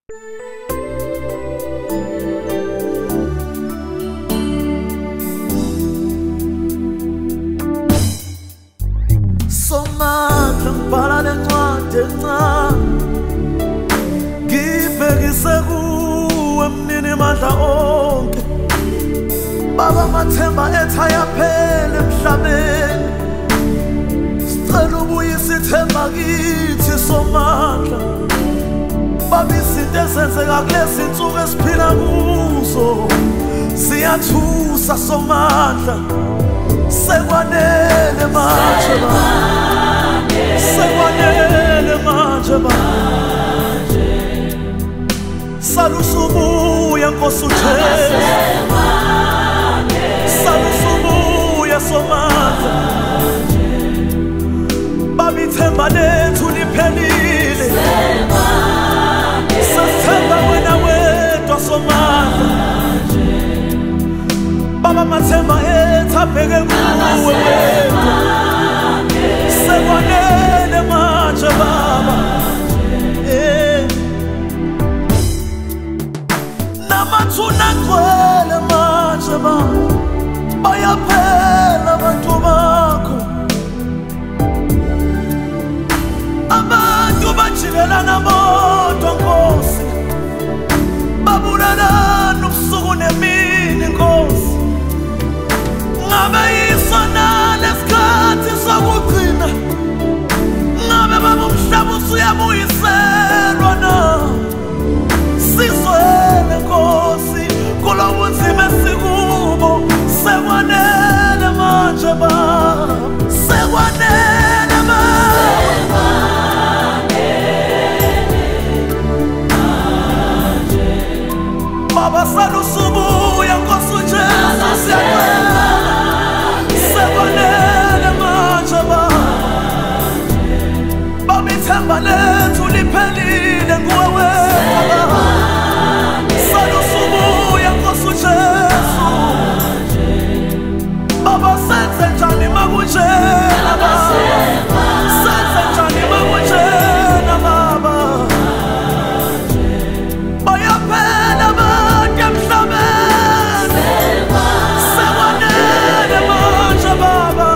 Somandla ngibhala lencwadi encane ngibhekise kuwe mnini mandla onke. Baba amathemba ethu ayaphela emhlabeni, sicela ubuyise ithemba kithi Somandla. Baba izinto ezenzeka kulezi nsuku esiphila kuzo siyathusa Somandla. Sekwanele manje baba, sekwanele manje baba. Salusubuya Nkosi uJesu, salusubuya Somandla. Baba ithemba lethu liphelile, sesithemba wena wedwa Somandla. Baba amathemba ethu abheke kuwe wedwa. Sekwanele manje baba, namathuna agcwele manje baba, bayaphela abantu bakho. Abantu bajikelana bodwa Nkosi, babulalana ubusuku nemini Nkosi. Ngabe yisona lesikhathi sokugcina, ngabe baba umhlaba usuyabuyiselwa na? Sizwele Nkosi kulo bunzima esikubo. Sekwanele manje baba, sekwanele baba. Baba salusubuya Nkosi uJesu, siyacela. Sekwanele manje baba, baba ithemba lethu liphelile kuwe wedwa. Salusubuya Nkosi uJesu, baba senze njani makunjena baba, senze njani makunjena baba. Bayaphela abantu emhlabeni, sekwanele manje baba.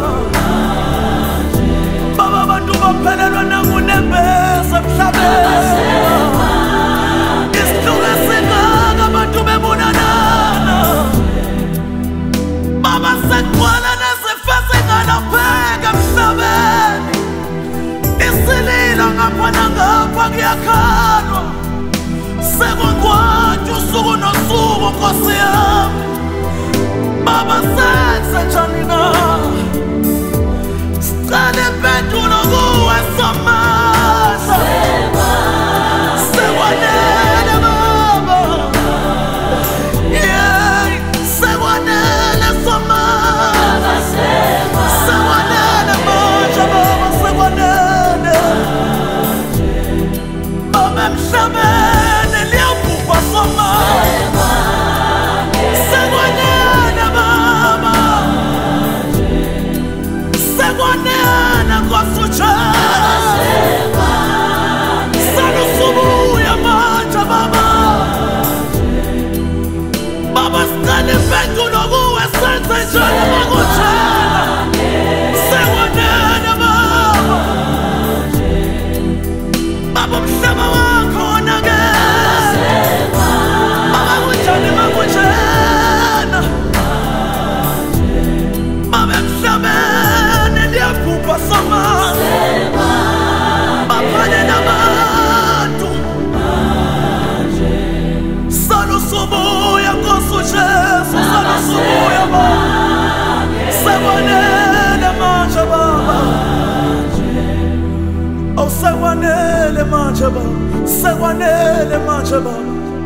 Baba abantu baphelelwa nangunembeza emhlabeni, isihluku esingaka abantu bebonanana. Baba sekugcwala nezifo ezingalapheka emhlabeni, isililo ngapha nangapha kuyakhalwa. Sekungcwatshwa usuku nosuku Nkosi yami. Baba senze njani na? Sicela impendulo kuwe Somandla. Sekwanele baba, sekwanele Somandla. Sekwanele manje baba, sekwanele. Baba emhlabeni liyabhubha Somandla. Sekwanele baba, sekwanele Nkosi uJesu. Salusubuya manje baba, baba sicela impendulo kuwe, senze njani makunjena. Sekwanele baba, baba umhlaba wakho wonakele. Baba kunjani makunjena, baba emhlabeni liyabhubha Somandla. Bafanele abantu, salusubuya Nkosi uJesu, salusubuya baba. Sekwanele manje baba, oh sekwanele manje baba, sekwanele manje baba.